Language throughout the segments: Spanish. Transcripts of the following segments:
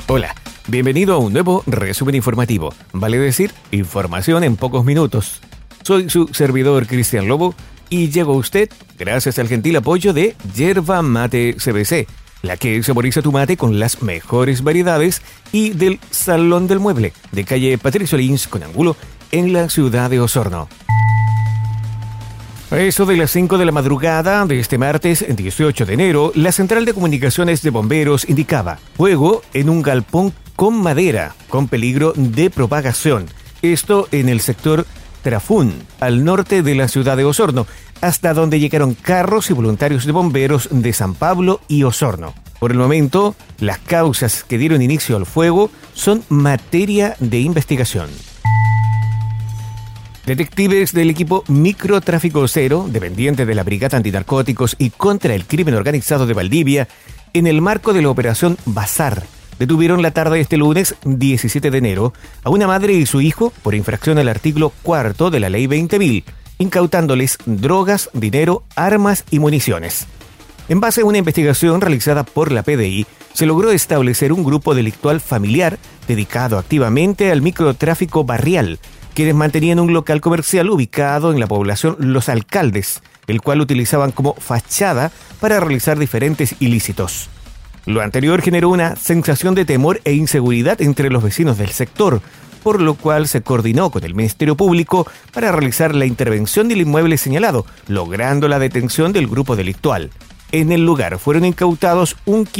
Hola, bienvenido a un nuevo resumen informativo. Vale decir, información en pocos minutos. Soy su servidor Cristian Lobo y llego a usted gracias al gentil apoyo de Yerba Mate CBC, la que saboriza tu mate con las mejores variedades, y del Salón del Mueble, de calle Patricio Lins con ángulo, en la ciudad de Osorno. A eso de las 5 de la madrugada de este martes 18 de enero, la Central de Comunicaciones de Bomberos indicaba fuego en un galpón con madera, con peligro de propagación. Esto en el sector Trafún, al norte de la ciudad de Osorno, hasta donde llegaron carros y voluntarios de bomberos de San Pablo y Osorno. Por el momento, las causas que dieron inicio al fuego son materia de investigación. Detectives del equipo Microtráfico Cero, dependiente de la Brigada Antinarcóticos y contra el Crimen Organizado de Valdivia, en el marco de la Operación Bazar, detuvieron la tarde de este lunes 17 de enero a una madre y su hijo por infracción al artículo 4 de la Ley 20.000, incautándoles drogas, dinero, armas y municiones. En base a una investigación realizada por la PDI, se logró establecer un grupo delictual familiar dedicado activamente al microtráfico barrial, quienes mantenían un local comercial ubicado en la población Los Alcaldes, el cual utilizaban como fachada para realizar diferentes ilícitos. Lo anterior generó una sensación de temor e inseguridad entre los vecinos del sector, por lo cual se coordinó con el Ministerio Público para realizar la intervención del inmueble señalado, logrando la detención del grupo delictual. En el lugar fueron incautados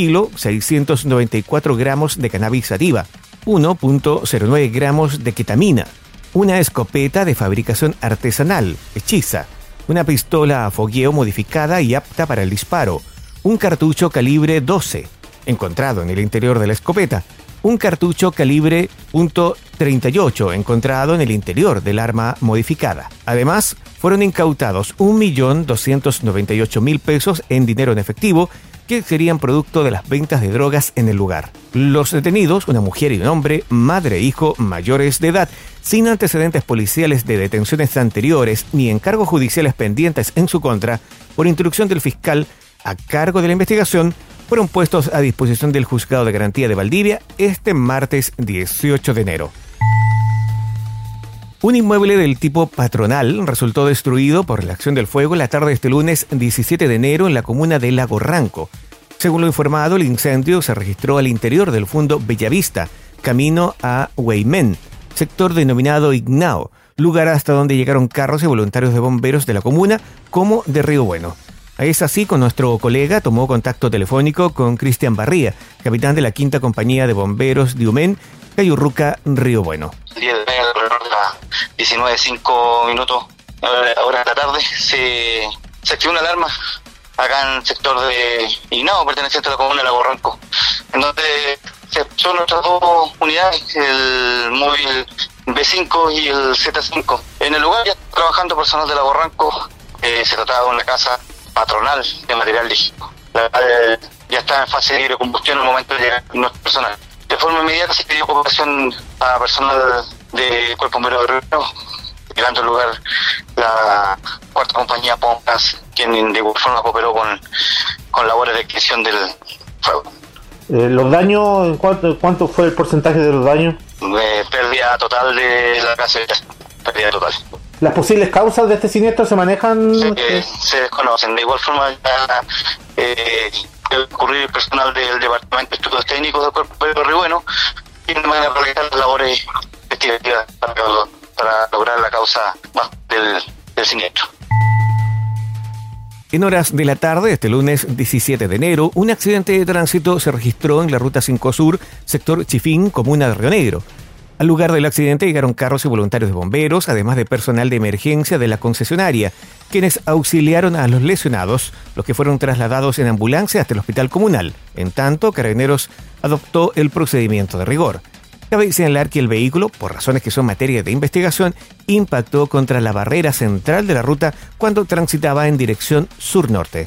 1,694 gramos de cannabis sativa, 1,09 gramos de ketamina, una escopeta de fabricación artesanal, hechiza, una pistola a fogueo modificada y apta para el disparo, un cartucho calibre 12, encontrado en el interior de la escopeta, un cartucho calibre .38, encontrado en el interior del arma modificada. Además, fueron incautados 1.298.000 pesos en dinero en efectivo, que serían producto de las ventas de drogas en el lugar. Los detenidos, una mujer y un hombre, madre e hijo mayores de edad, sin antecedentes policiales de detenciones anteriores ni encargos judiciales pendientes en su contra, por instrucción del fiscal a cargo de la investigación, fueron puestos a disposición del Juzgado de Garantía de Valdivia este martes 18 de enero. Un inmueble del tipo patronal resultó destruido por la acción del fuego la tarde de este lunes 17 de enero en la comuna de Lago Ranco. Según lo informado, el incendio se registró al interior del fondo Bellavista, camino a Hueimén, sector denominado Ignao, lugar hasta donde llegaron carros y voluntarios de bomberos de la comuna como de Río Bueno. Es así que nuestro colega tomó contacto telefónico con Cristian Barría, capitán de la quinta compañía de bomberos de Humén, Cayurruca, Río Bueno. El día de hoy, alrededor de las 19:05, ahora de la tarde, se activó una alarma acá en el sector de Ignao, perteneciente a la comuna de Lago Ranco, en donde son nuestras dos unidades, el móvil B5 y el Z5. En el lugar ya está trabajando personal de Lago Ranco. Se trataba de una casa patronal de material líquido. Ya está en fase de libre combustión en el momento de llegar nuestro personal. De forma inmediata se pidió cooperación a personal de Cuerpo Bombero de Río, llegando al lugar la cuarta compañía Pompas, quien de igual forma cooperó con labores de extinción del fuego. ¿Los daños, cuánto fue el porcentaje de los daños? Pérdida total de la casa, pérdida total. ¿Las posibles causas de este siniestro se manejan? Se desconocen. De igual forma, debe ocurrir el personal del Departamento de Estudios Técnicos del Cuerpo de Río Bueno, y van a realizar las labores investigativas para lograr la causa del siniestro. En horas de la tarde, este lunes 17 de enero, un accidente de tránsito se registró en la Ruta 5 Sur, sector Chifín, comuna de Río Negro. Al lugar del accidente llegaron carros y voluntarios de bomberos, además de personal de emergencia de la concesionaria, quienes auxiliaron a los lesionados, los que fueron trasladados en ambulancia hasta el hospital comunal. En tanto, Carabineros adoptó el procedimiento de rigor. Cabe señalar que el vehículo, por razones que son materia de investigación, impactó contra la barrera central de la ruta cuando transitaba en dirección sur-norte.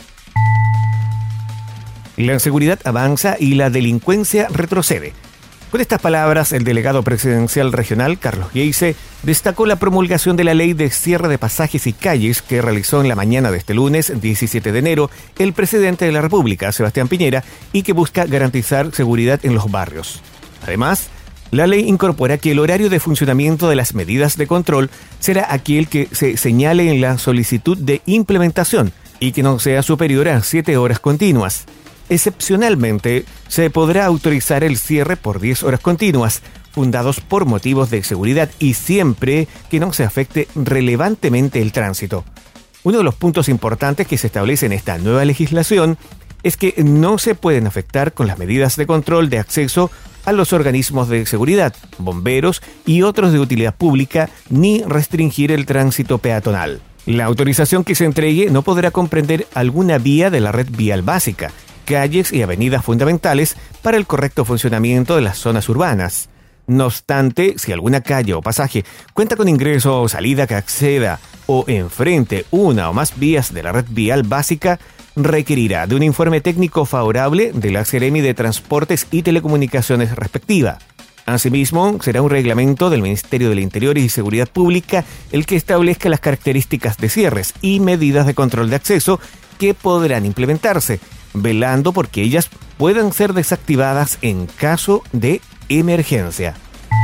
La inseguridad avanza y la delincuencia retrocede. Con estas palabras, el delegado presidencial regional, Carlos Geise, destacó la promulgación de la ley de cierre de pasajes y calles que realizó en la mañana de este lunes, 17 de enero, el presidente de la República, Sebastián Piñera, y que busca garantizar seguridad en los barrios. Además, la ley incorpora que el horario de funcionamiento de las medidas de control será aquel que se señale en la solicitud de implementación y que no sea superior a 7 horas continuas. Excepcionalmente, se podrá autorizar el cierre por 10 horas continuas, fundados por motivos de seguridad y siempre que no se afecte relevantemente el tránsito. Uno de los puntos importantes que se establece en esta nueva legislación es que no se pueden afectar con las medidas de control de acceso a los organismos de seguridad, bomberos y otros de utilidad pública, ni restringir el tránsito peatonal. La autorización que se entregue no podrá comprender alguna vía de la red vial básica, calles y avenidas fundamentales para el correcto funcionamiento de las zonas urbanas. No obstante, si alguna calle o pasaje cuenta con ingreso o salida que acceda o enfrente una o más vías de la red vial básica, requerirá de un informe técnico favorable de la Seremi de Transportes y Telecomunicaciones respectiva. Asimismo, será un reglamento del Ministerio del Interior y Seguridad Pública el que establezca las características de cierres y medidas de control de acceso que podrán implementarse, velando por que ellas puedan ser desactivadas en caso de emergencia.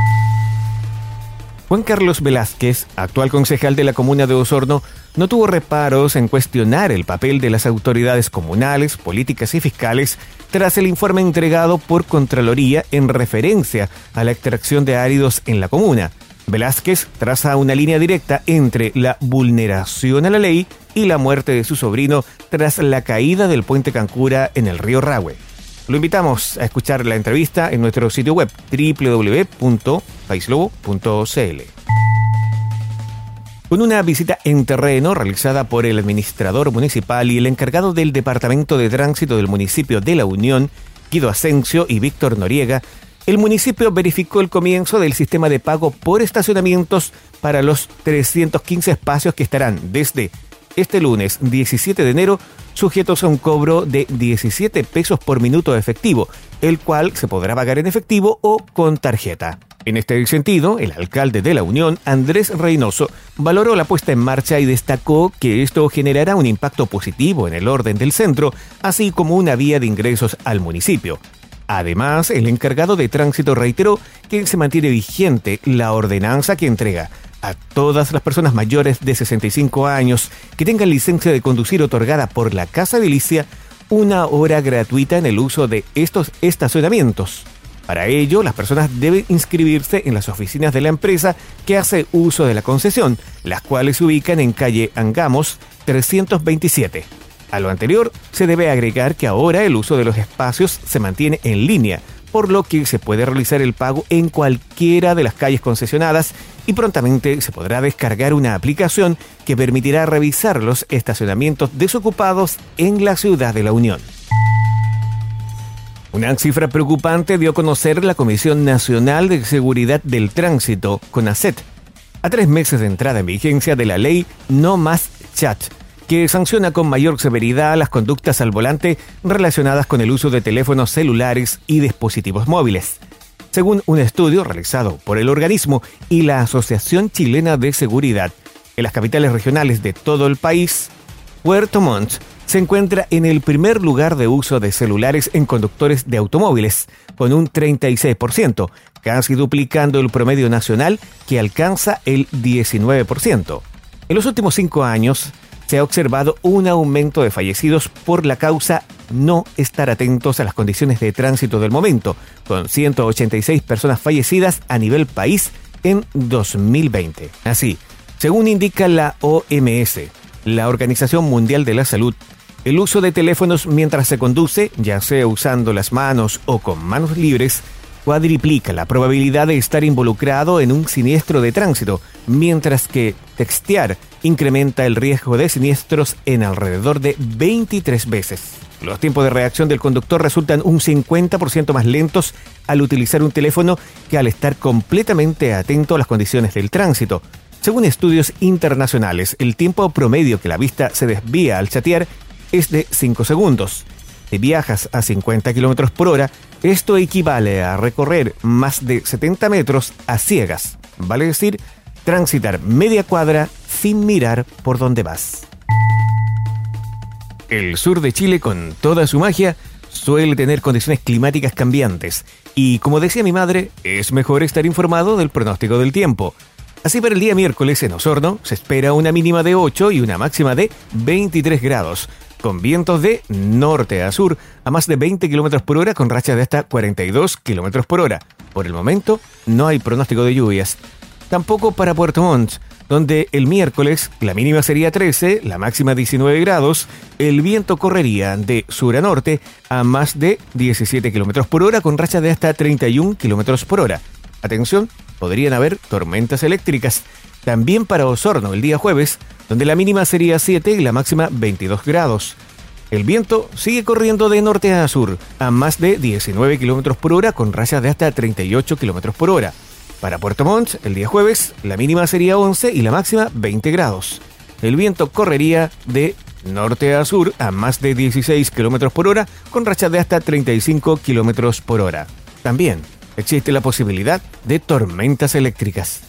Juan Carlos Velázquez, actual concejal de la comuna de Osorno, no tuvo reparos en cuestionar el papel de las autoridades comunales, políticas y fiscales tras el informe entregado por Contraloría en referencia a la extracción de áridos en la comuna. Velázquez traza una línea directa entre la vulneración a la ley y la muerte de su sobrino tras la caída del puente Cancura en el río Rahue. Lo invitamos a escuchar la entrevista en nuestro sitio web www.paislobo.cl. Con una visita en terreno realizada por el administrador municipal y el encargado del Departamento de Tránsito del municipio de La Unión, Guido Asensio y Víctor Noriega, el municipio verificó el comienzo del sistema de pago por estacionamientos para los 315 espacios que estarán desde este lunes 17 de enero sujetos a un cobro de 17 pesos por minuto efectivo, el cual se podrá pagar en efectivo o con tarjeta. En este sentido, el alcalde de La Unión, Andrés Reynoso, valoró la puesta en marcha y destacó que esto generará un impacto positivo en el orden del centro, así como una vía de ingresos al municipio. Además, el encargado de tránsito reiteró que se mantiene vigente la ordenanza que entrega a todas las personas mayores de 65 años que tengan licencia de conducir otorgada por la Casa Edilicia una hora gratuita en el uso de estos estacionamientos. Para ello, las personas deben inscribirse en las oficinas de la empresa que hace uso de la concesión, las cuales se ubican en calle Angamos 327. A lo anterior, se debe agregar que ahora el uso de los espacios se mantiene en línea, por lo que se puede realizar el pago en cualquiera de las calles concesionadas y prontamente se podrá descargar una aplicación que permitirá revisar los estacionamientos desocupados en la ciudad de La Unión. Una cifra preocupante dio a conocer la Comisión Nacional de Seguridad del Tránsito, CONACET, a 3 meses de entrada en vigencia de la ley No Más Chat, que sanciona con mayor severidad las conductas al volante relacionadas con el uso de teléfonos celulares y dispositivos móviles. Según un estudio realizado por el organismo y la Asociación Chilena de Seguridad, en las capitales regionales de todo el país, Puerto Montt se encuentra en el primer lugar de uso de celulares en conductores de automóviles, con un 36%, casi duplicando el promedio nacional que alcanza el 19%. En los últimos 5 años, se ha observado un aumento de fallecidos por la causa no estar atentos a las condiciones de tránsito del momento, con 186 personas fallecidas a nivel país en 2020. Así, según indica la OMS, la Organización Mundial de la Salud, el uso de teléfonos mientras se conduce, ya sea usando las manos o con manos libres, cuadriplica la probabilidad de estar involucrado en un siniestro de tránsito, mientras que textear incrementa el riesgo de siniestros en alrededor de 23 veces. Los tiempos de reacción del conductor resultan un 50% más lentos al utilizar un teléfono que al estar completamente atento a las condiciones del tránsito. Según estudios internacionales, el tiempo promedio que la vista se desvía al chatear es de 5 segundos. Si viajas a 50 km por hora, esto equivale a recorrer más de 70 metros a ciegas, vale decir, transitar media cuadra sin mirar por dónde vas. El sur de Chile, con toda su magia, suele tener condiciones climáticas cambiantes y, como decía mi madre, es mejor estar informado del pronóstico del tiempo. Así, para el día miércoles en Osorno se espera una mínima de 8 y una máxima de 23 grados, con vientos de norte a sur a más de 20 km por hora con rachas de hasta 42 km por hora. Por el momento no hay pronóstico de lluvias. Tampoco para Puerto Montt, donde el miércoles la mínima sería 13, la máxima 19 grados, el viento correría de sur a norte a más de 17 km por hora con rachas de hasta 31 km por hora. Atención, podrían haber tormentas eléctricas. También para Osorno el día jueves, donde la mínima sería 7 y la máxima 22 grados. El viento sigue corriendo de norte a sur a más de 19 km por hora con rachas de hasta 38 km por hora. Para Puerto Montt, el día jueves, la mínima sería 11 y la máxima 20 grados. El viento correría de norte a sur a más de 16 km por hora con rachas de hasta 35 km por hora. También existe la posibilidad de tormentas eléctricas.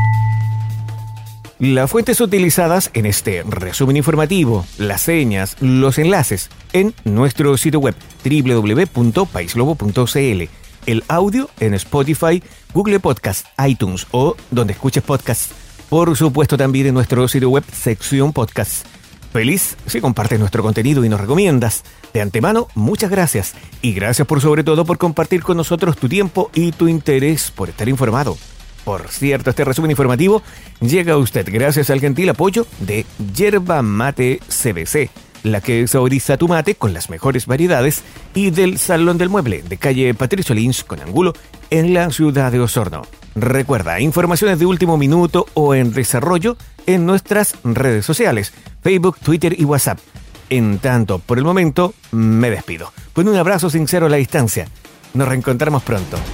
Las fuentes utilizadas en este resumen informativo, las señas, los enlaces en nuestro sitio web www.paislobo.cl, el audio en Spotify, Google Podcast, iTunes o donde escuches podcasts. Por supuesto también en nuestro sitio web sección podcast. Feliz si compartes nuestro contenido y nos recomiendas. De antemano, muchas gracias. Y gracias sobre todo por compartir con nosotros tu tiempo y tu interés por estar informado. Por cierto, este resumen informativo llega a usted gracias al gentil apoyo de Yerba Mate CBC, la que saboriza tu mate con las mejores variedades, y del Salón del Mueble de calle Patricio Lynch con Angulo en la ciudad de Osorno. Recuerda, informaciones de último minuto o en desarrollo en nuestras redes sociales, Facebook, Twitter y WhatsApp. En tanto, por el momento, me despido. Con un abrazo sincero a la distancia. Nos reencontramos pronto.